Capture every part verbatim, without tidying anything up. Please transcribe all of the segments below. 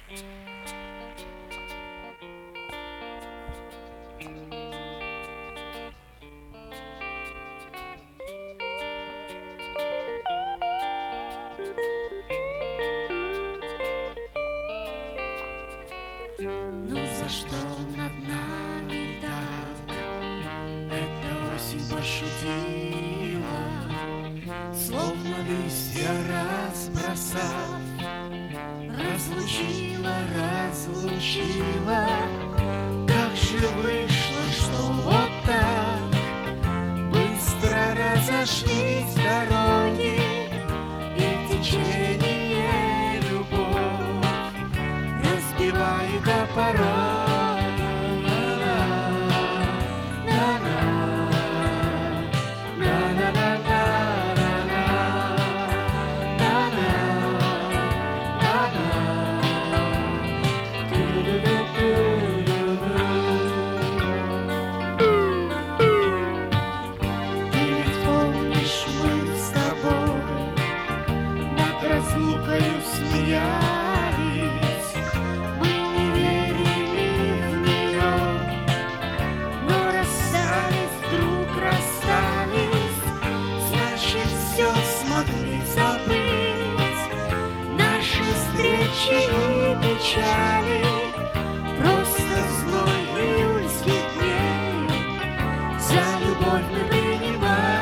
Ну за что над нами так? Эта осень пошутила, словно листья разбросав, разлучила, разлучила. Как же вышло, что вот так быстро разошлись дороги и течение любовь разбивает о порог. Разлукою смеялись, мы не верили в нее, но расстались, вдруг расстались, значит, все смогли забыть. Наши встречи и печали, просто зной июльских дней, за любовь мы принимали.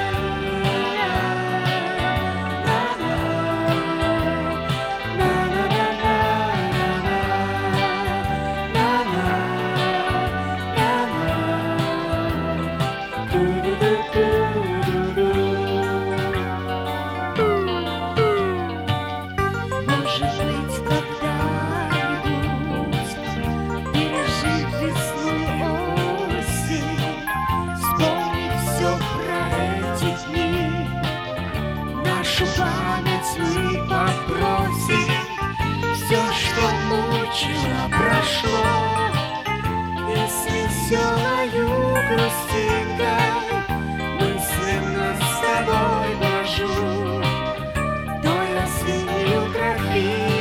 Память мы попросим, все, что мучило, прошло, и с веселою грустинкой мысленно с тобой вожу той осеннюю тропинкой.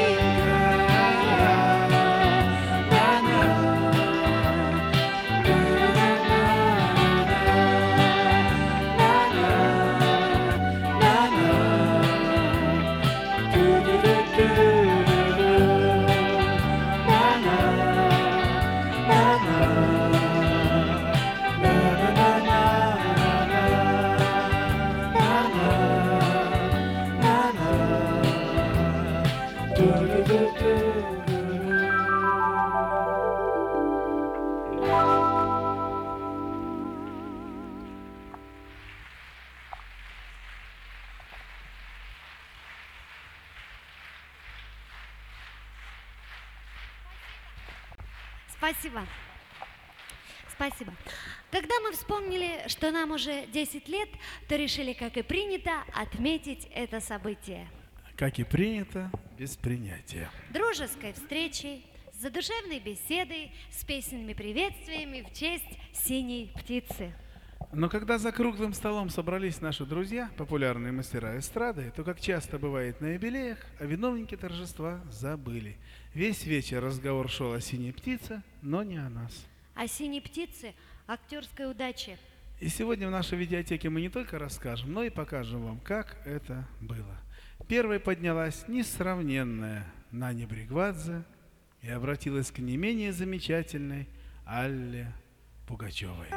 Спасибо. Спасибо. Когда мы вспомнили, что нам уже десять лет, то решили, как и принято, отметить это событие. Как и принято, без принятия. Дружеской встречей, с задушевной беседой, с песенными приветствиями в честь синей птицы. Но когда за круглым столом собрались наши друзья, популярные мастера эстрады, то, как часто бывает на юбилеях, о виновнике торжества забыли. Весь вечер разговор шел о синей птице, но не о нас. О синей птице, актерской удаче. И сегодня в нашей видеотеке мы не только расскажем, но и покажем вам, как это было. Первой поднялась несравненная Наня Бригвадзе и обратилась к не менее замечательной Алле Пугачевой.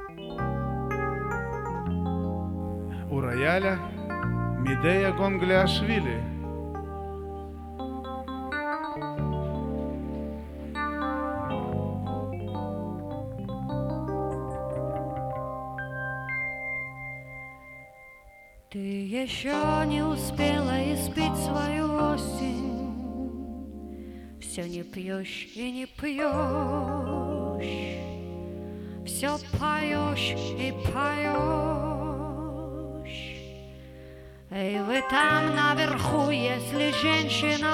У рояля Медея Гонгляшвили. Ты еще не успела испить свою осень, все не пьешь и не пьешь, все поешь и поешь. И вы там наверху, если женщина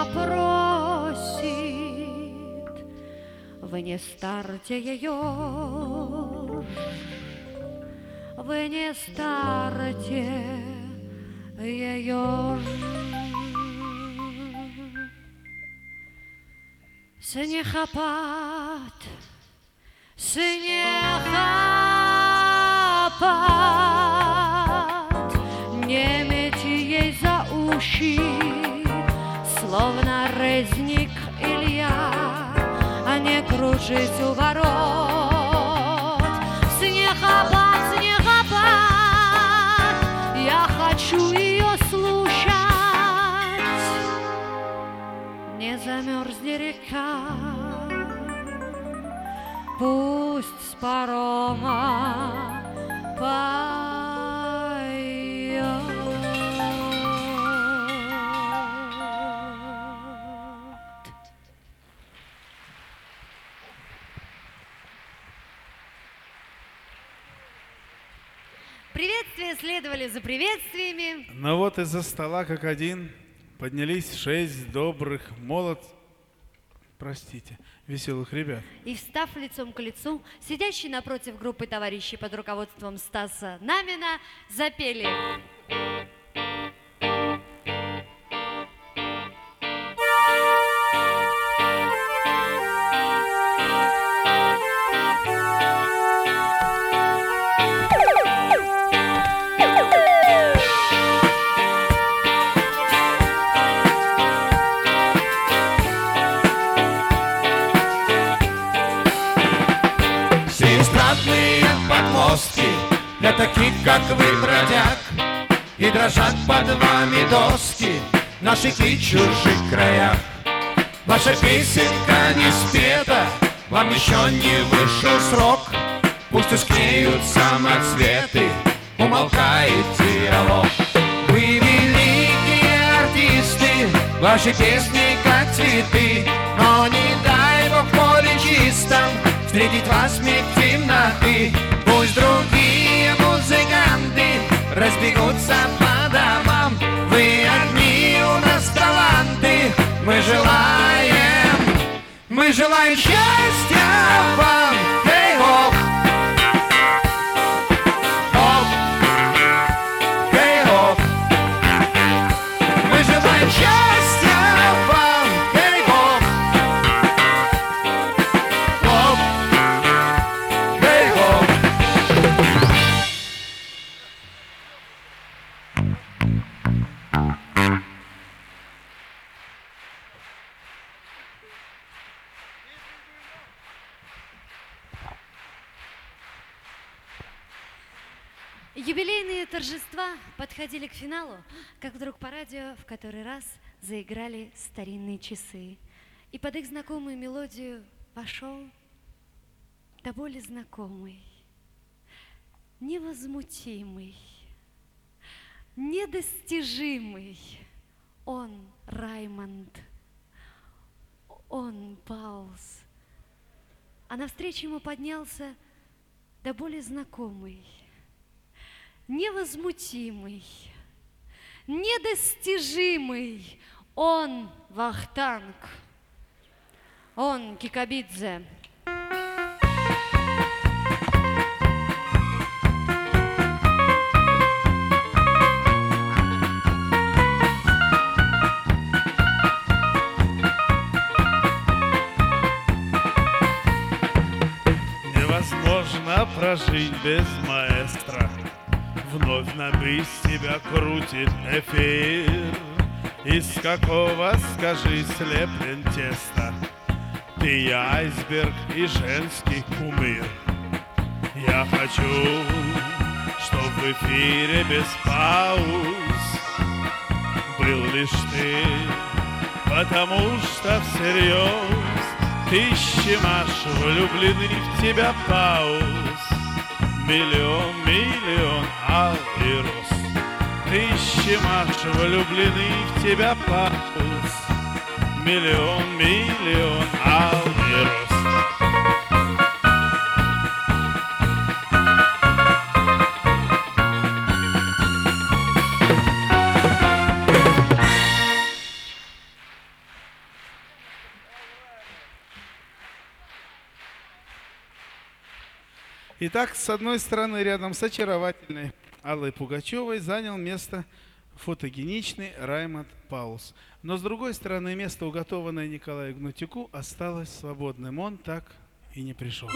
просит, вы не старьте ее, вы не старьте ее. Снегопад, снегопад, не мети ей за уши, словно резник Илья, а не кружись у ворот. Снегопад, снегопад, я хочу ее слушать. Не замерзни река, пусть с парома поет. Приветствия следовали за приветствиями. Но вот из-за стола, как один, поднялись шесть добрых молод... Простите, веселых ребят. И, встав лицом к лицу, сидящие напротив группы товарищей под руководством Стаса Намина запели. Для таких, как вы, бродяг, и дрожат под вами доски в наших и чужих краях. Ваша песенка не спета, вам еще не вышел срок. Пусть тускнеют самоцветы, умолкает диалог. Вы великие артисты, ваши песни как цветы, но не дай Бог в поле чистом встретить вас миг темноты. Пусть другие музыканты разбегутся по домам, вы одни у нас таланты. Мы желаем, мы желаем счастья вам. Hey, hoп, hoп, hey, hoп. Мы желаем счастья вам. Hey, hoп, hoп, hey, hoп. Юбилейные торжества подходили к финалу, как вдруг по радио в который раз заиграли старинные часы. И под их знакомую мелодию вошел до боли знакомый, невозмутимый, недостижимый. Он Раймонд, он Паулс. А навстречу ему поднялся до боли знакомый, невозмутимый, недостижимый. Он Вахтанг, он Кикабидзе. Невозможно прожить без маэстро. Вновь на бис тебя крутит эфир. Из какого, скажи, слеплен тесто? Ты и айсберг, и женский кумир. Я хочу, чтоб в эфире без пауз был лишь ты, потому что всерьез тысячи маш влюблены в тебя, пауз. Миллион, миллион ал и роз. Тысячи маш влюблены в тебя, пауз. Миллион, миллион ал и роз. Итак, с одной стороны, рядом с очаровательной Аллой Пугачевой занял место фотогеничный Раймонд Паулс. Но с другой стороны, место, уготованное Николаю Гнатюку, осталось свободным. Он так и не пришел.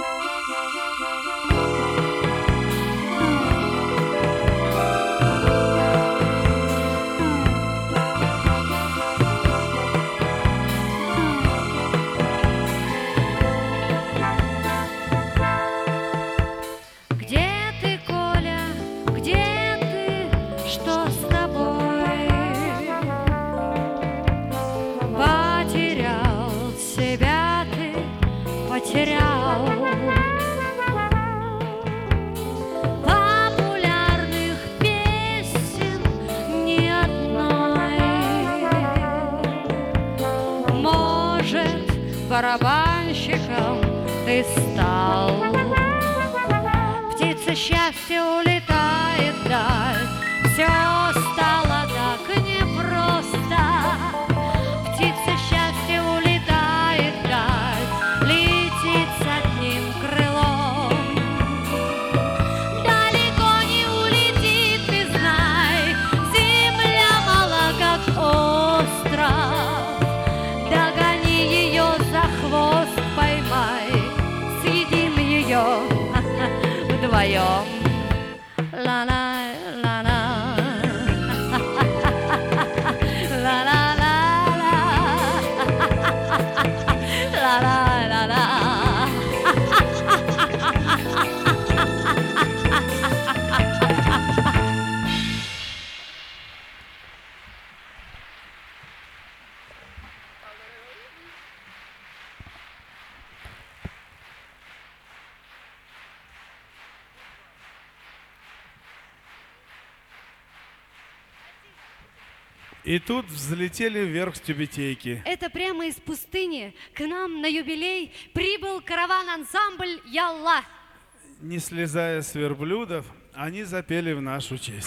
Потерял популярных песен ни одной. Может, барабанщиком ты стал. Птица счастья улетает вдаль. Все стало так непросто. Птица счастья улетает вдаль. Летит с одним крылом. Далеко не улетит, ты знай. Земля мала, как остров. Догони ее за хвост, поймай. Съедим ее вдвоем. Ла-ла, ла-ла. Ла-ла-ла-ла. Ла-ла-ла-ла. И тут взлетели вверх с тюбетейки. Это прямо из пустыни к нам на юбилей прибыл караван-ансамбль «Ялла». Не слезая с верблюдов, они запели в нашу честь.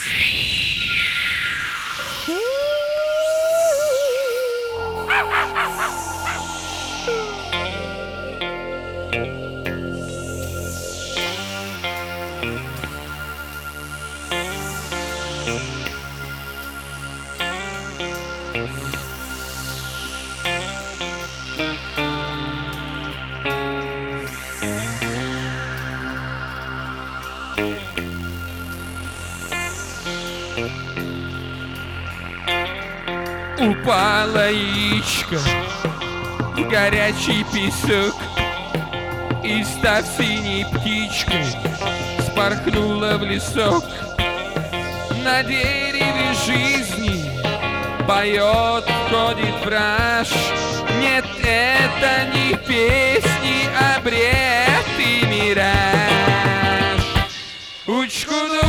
Упала яичко в горячий песок, и, став синей птичкой, спорхнула в лесок. На дереве жизни поет, ходит враж. Нет, это не песни, а бред и мираж. Учкуду,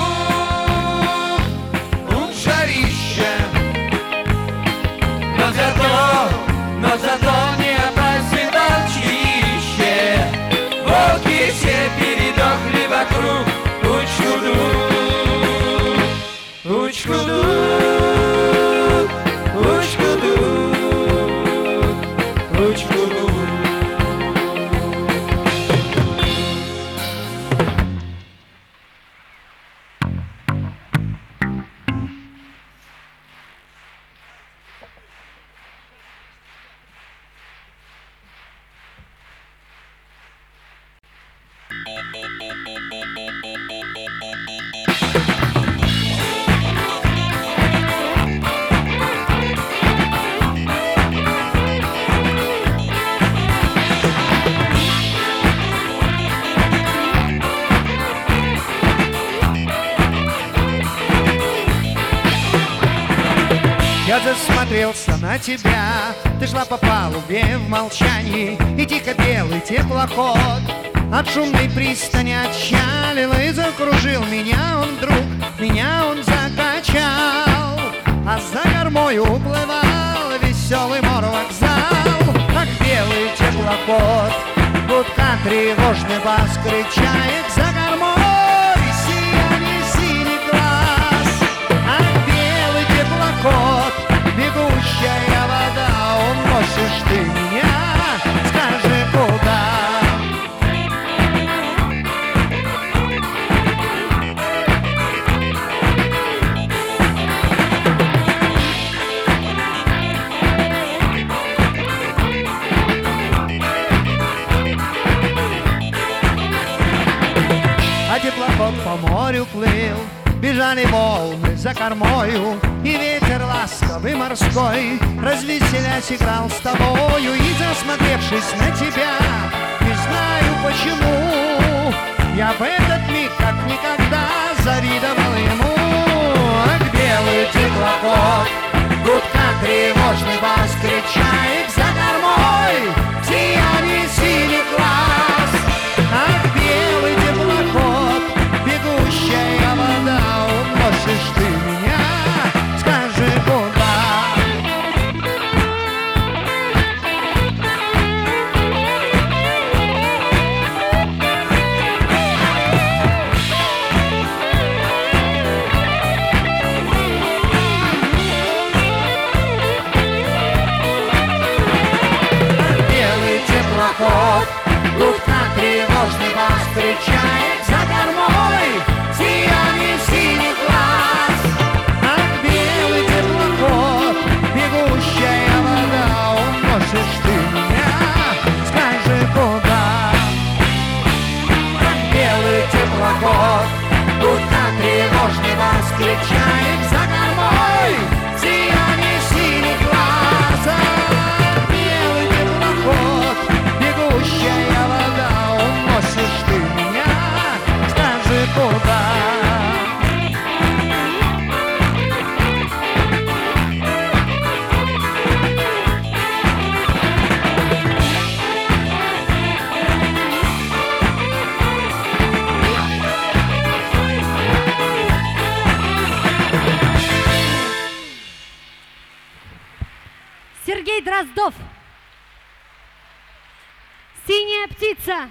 ух, жарища. Но зато, но зато не опасен волчище. Волки все передохли вокруг. Учкуду, учкуду, учкуду, учкуду. Я засмотрелся на тебя, ты шла по палубе в молчании, и тихо белый теплоход от шумной пристани отчалил и закружил меня он вдруг, меня он закачал, а за кормой уплывал веселый морвокзал. Ах, белый теплоход, будка тревожный бас кричает за кормой, сияние синий глаз. Ах, белый теплоход, бегущая вода, уносишь ты меня, скажи, куда? пароход по морю плыл, бежали волны за кормою, и ветер ласковый морской развеселясь играл с тобою. И засмотревшись на тебя, не знаю почему, я в этот миг как никогда завидовал ему. Ах, белый теплоход, гудка тревожный бас, кричает за кормой сияние синих глаз. Ах, белый теплоход, бегущая вода, уносишь ты меня, скажи куда. Гудка тревожный бас, встречает за кормой сияние синих глаз. Ах, белый теплоход, бегущая вода, уносишь ты меня, скажи куда. Ах, белый теплоход, гудка тревожный бас, встречает за кормой сияние синих глаз. Ах, белый теплоход, бегущая вода, уносишь ты меня, скажи куда. Сергей Дроздов. Синяя птица.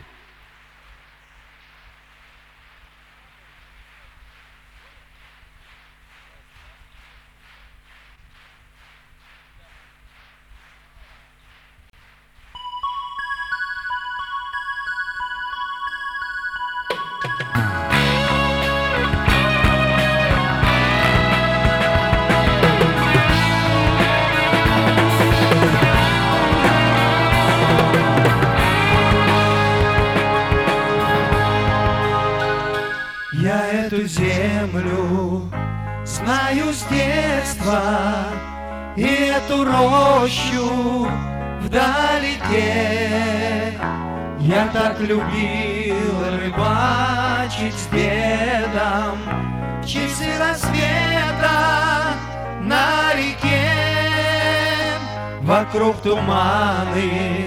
Я эту землю знаю с детства, и эту рощу вдалеке. Я так любил рыбачить с дедом в часы рассвета на реке. Вокруг туманы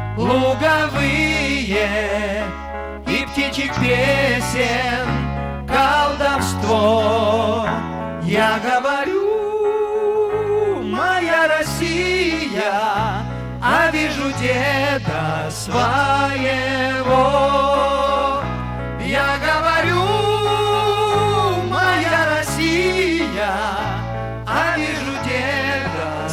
луговые и птичьих песен колдовство. Я говорю, моя Россия, а вижу деда своего. Я говорю, моя Россия, а вижу деда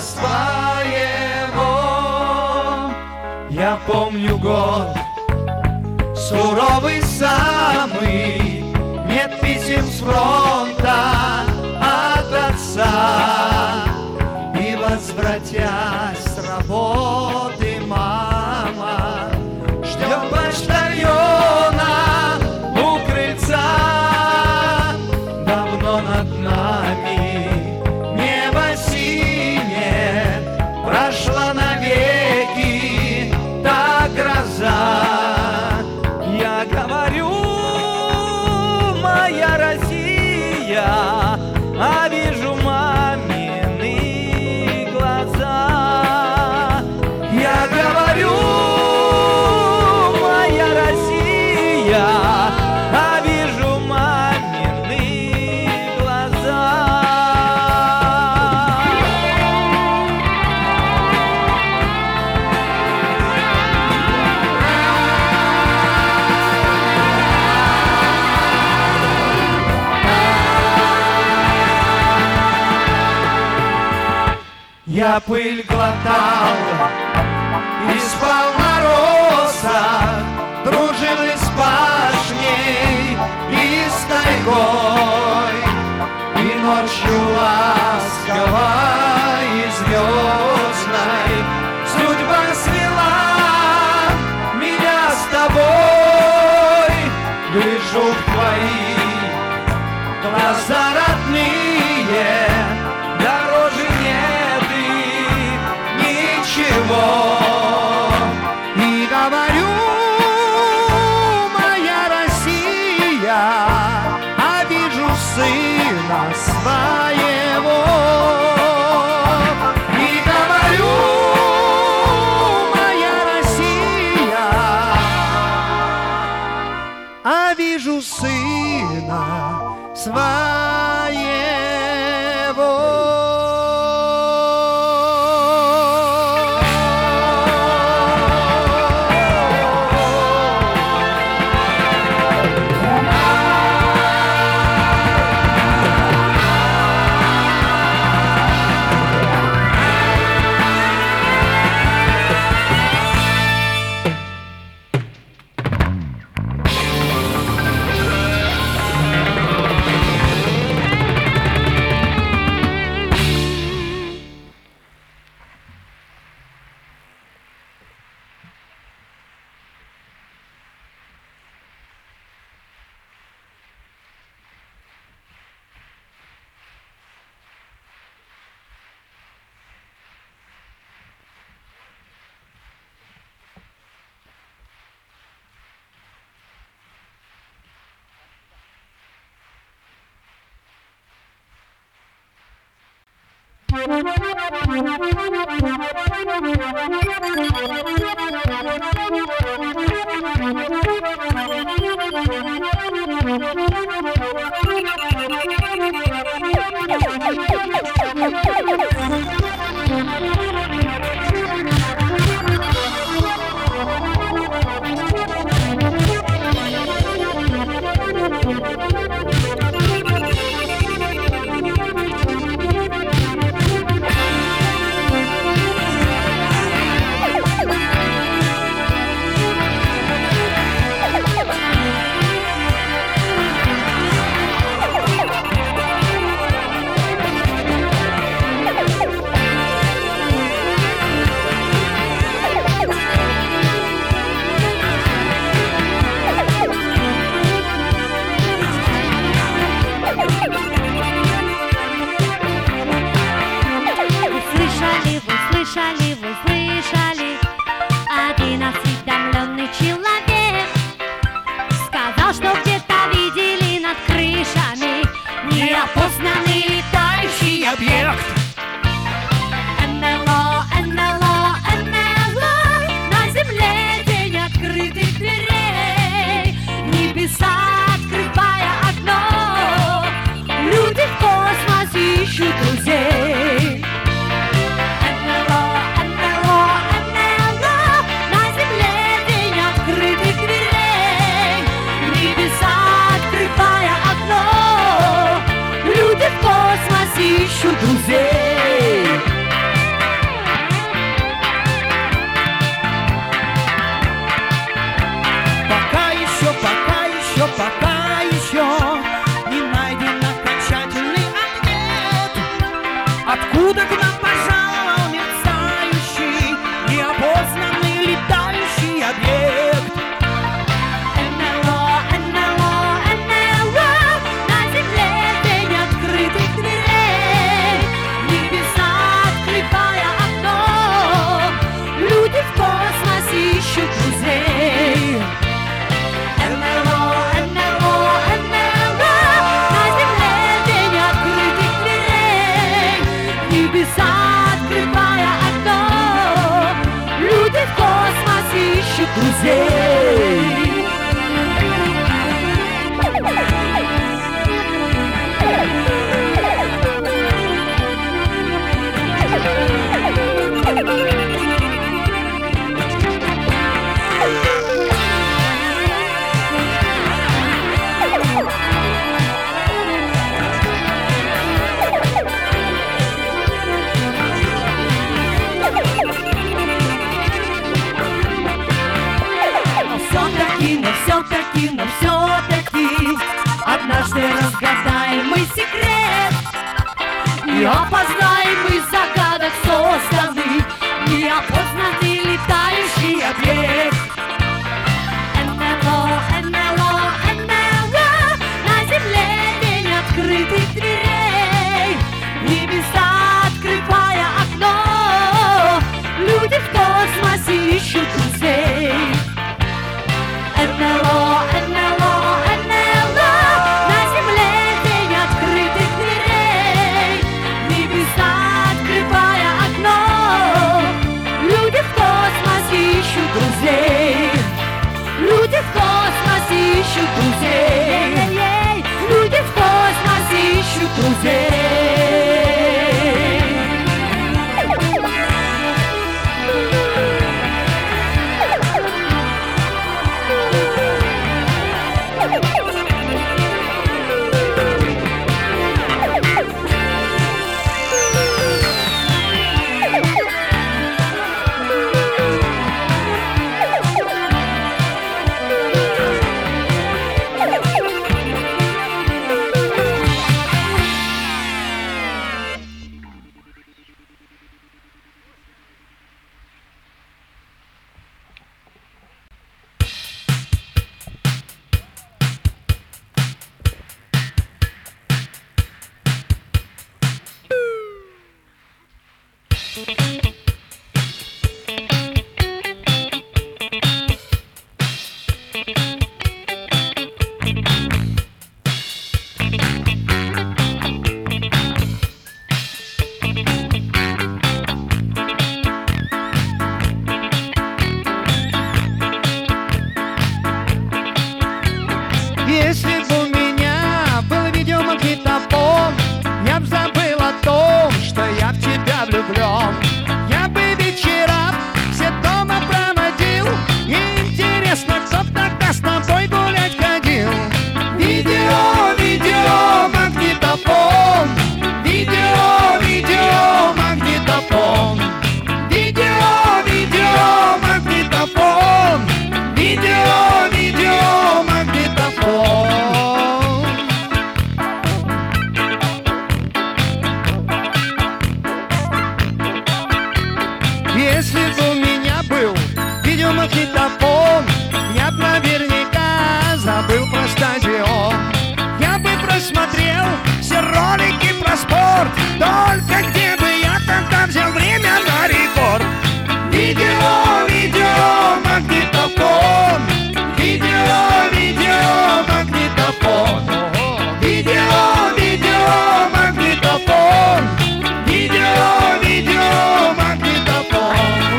своего. Я помню год суровый самый, нет писем с фронта от отца. И возвратясь с работы, мама ждет почтальона у крыльца. Давно над нами небо синее, прошла навеки та гроза. Я говорю, моя Россия, а вижу мамины глаза. Я говорю, моя Россия, а вижу мамины глаза. Я пыль глотал и спал на росах, дружил и с башней, и с тайгой, и ночью ласковой и звездной судьба свела меня с тобой. Гляжу в твои Если бы у меня был видеомагнитофон, я б наверняка забыл про стадион. Я бы просмотрел все ролики про спорт, только где бы я тогда взял время на рекорд? Видео, видео, магнитофон. Видео, видео, магнитофон. Видео, видео, магнитофон. Видео, видео, магнитофон.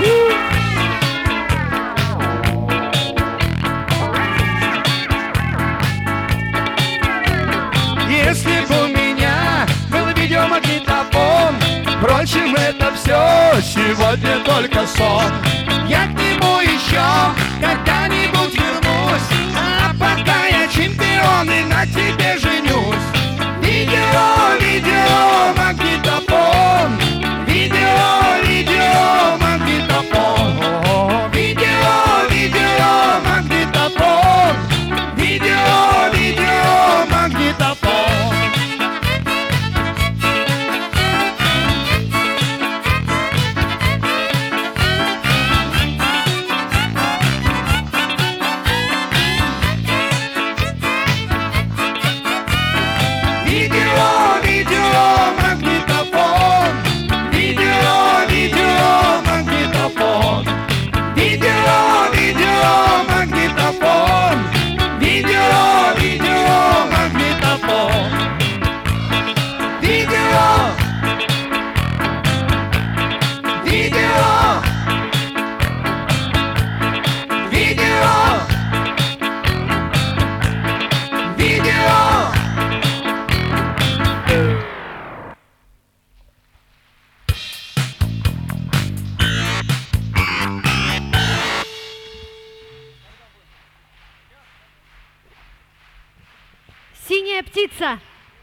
Если бы у меня был видеомагнитофон, впрочем, это все сегодня только сон. Я к нему еще когда-нибудь вернусь, а пока я чемпион и на тебе женюсь. Видео, видео, магнитофон. Видео, видео, магнитофон. Видео, видео, магнитофон. Видео, видео, магнитофон. Видео, видео, магнитофон. Видео, видео, магнитофон. Видео, видео, магнитофон. Видео, видео, магнитофон. Видео, видео, видео, видео. Синяя птица.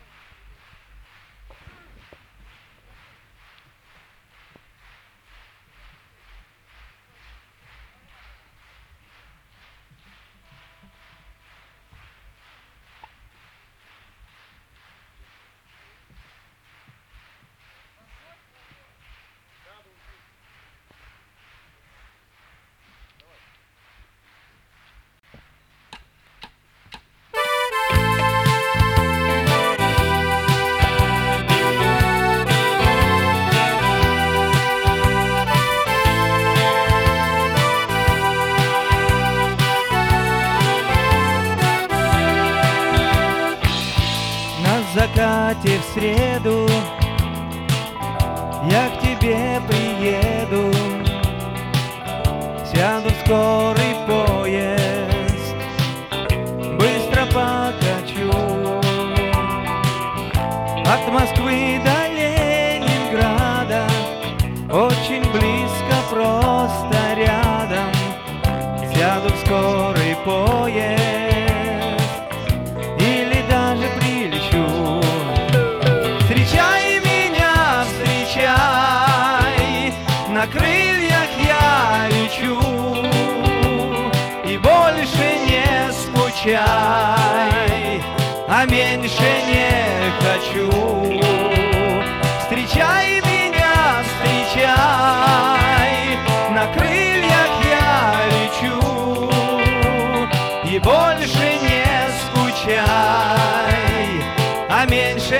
закате в среду я к тебе приеду, сяду в скорый поезд, быстро покачу от Москвы до Ленинграда, очень близко, просто рядом, сяду в скорый поезд или даже прилечу. Встречай меня, встречай, на крыльях я лечу, и больше не скучай, а меньше не хочу. Встречай меня, встречай, на крыльях я лечу, и больше не скучай, а меньше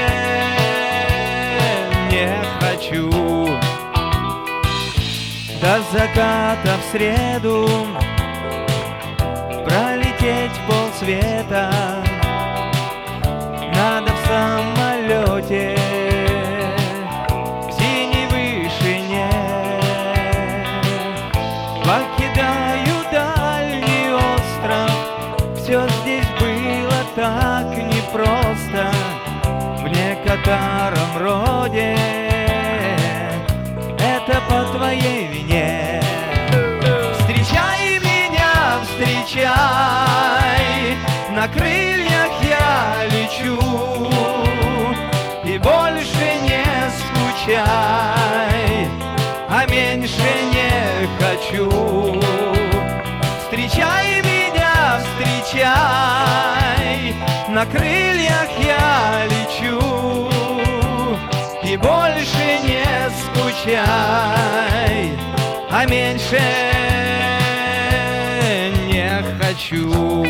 не хочу. До заката в среду пролететь полсвета надо в самолете в синей вышине. Покидаю дальний остров, все здесь было так непросто, в некотором роде это по твоей вине. Встречай меня, встречай, на крыльях я лечу, и больше не скучай, а меньше не хочу. Встречай меня, встречай, на крыльях я лечу, и больше не скучай, а меньше не хочу.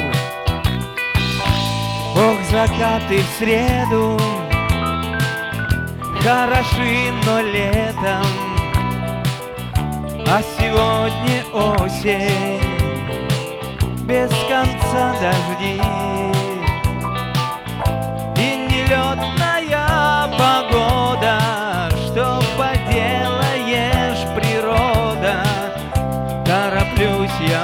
Ох, закаты в среду хороши, но летом, а сегодня осень, без конца дожди. И нелетная погода, что поделаешь, природа. Тороплюсь я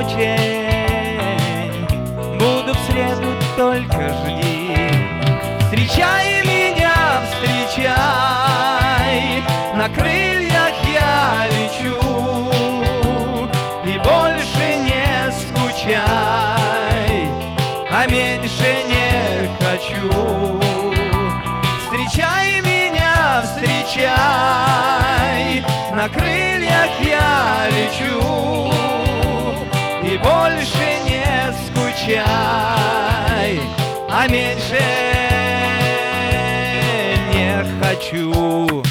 очень, буду в среду, только жди. Встречай меня, встречай, на крыльях я лечу, и больше не скучай, а меньше не хочу. Встречай меня, встречай, на крыльях я лечу, и больше не скучай, а меньше не хочу.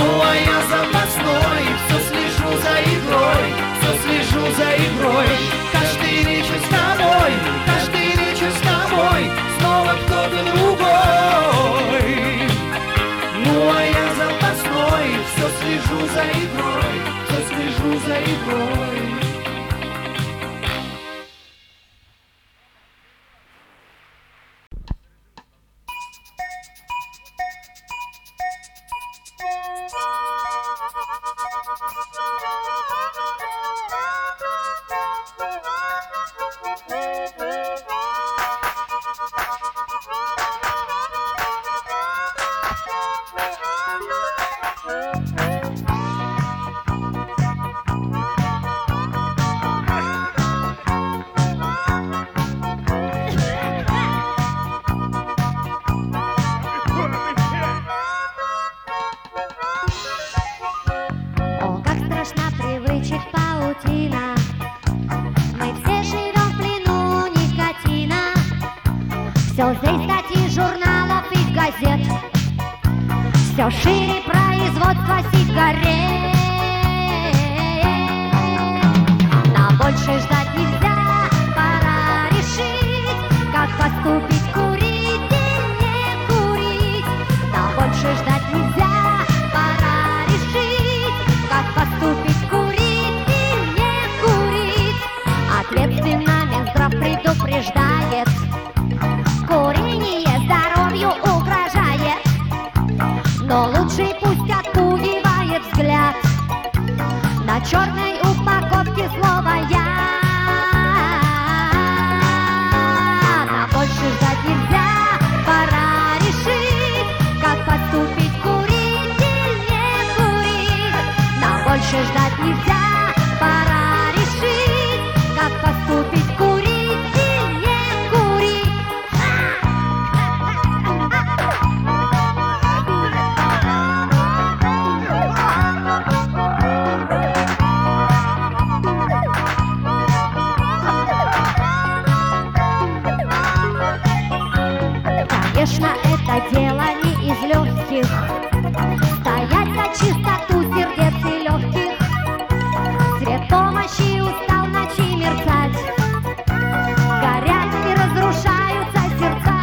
Ну а я запасной, все слежу за игрой, все слежу за игрой. Каждый вечер с тобой, каждый вечер с тобой, снова кто-то другой. Ну а я запасной, все слежу за игрой, все слежу за игрой. О, как страшна привычек паутина. Мы все живем в плену никотина. Все здесь статьи журналов и газет. Все шире производство сигарет. На больше ждать нельзя, пора решить, как поступить, курить или не курить. На больше ждать нельзя, пора решить, как поступить, курить или не курить. Ответственно Минздрав предупреждает, курение здоровью угрожает. Но лучше пусть отпугивает взгляд на черной упаковке слова «я». На больше ждать нельзя, пора решить, как поступить, курить или не курить. На больше ждать нельзя, пора решить, как поступить, курить или не курить. Конечно, это дело не из легких, стоять за чистоту сердец и легких. Свет помощи устал ночи мерцать, горят и разрушаются сердца.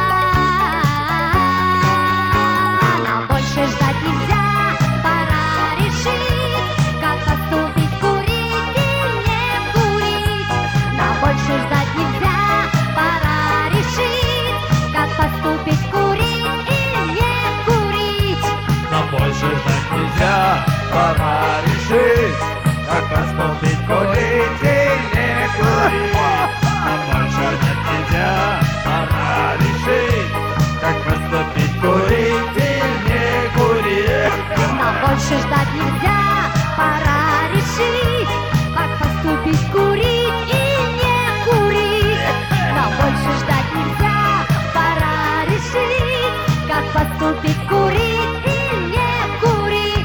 На больше ждать нельзя, пора решить, как поступить, курить или не курить. На больше ждать нельзя, пора решить, как поступить, курить или не курить. Но больше ждать нельзя, пора решить, как поступить, курить или не курить. Но больше ждать нельзя, пора решить, как поступить, курить или не курить. Но больше ждать нельзя, пора решить, как поступить, курить или не курить. Но больше ждать нельзя, пора решить, как поступить, курить или не курить.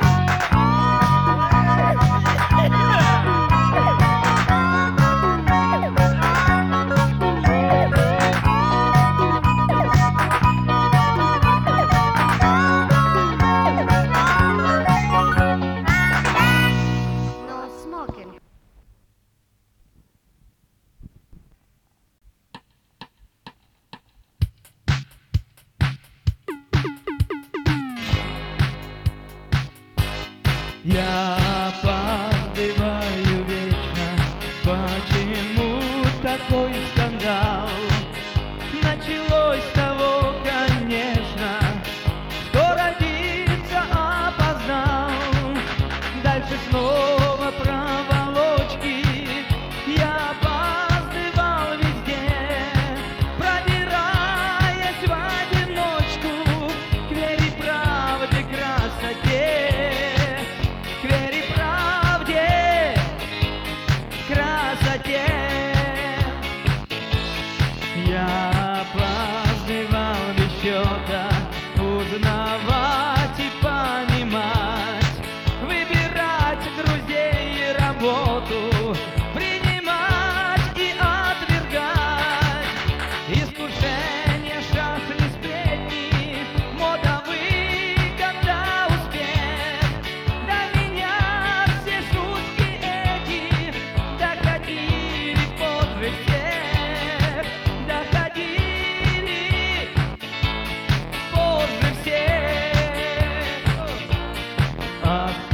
No smoking. Я опаздываю вечно, почему такой скандал? Началось с того, конечно, что родиться опоздал. Дальше снова проволочки, я опаздывал везде, пробираясь в одиночку к вере, правде, красоте. К вере, нас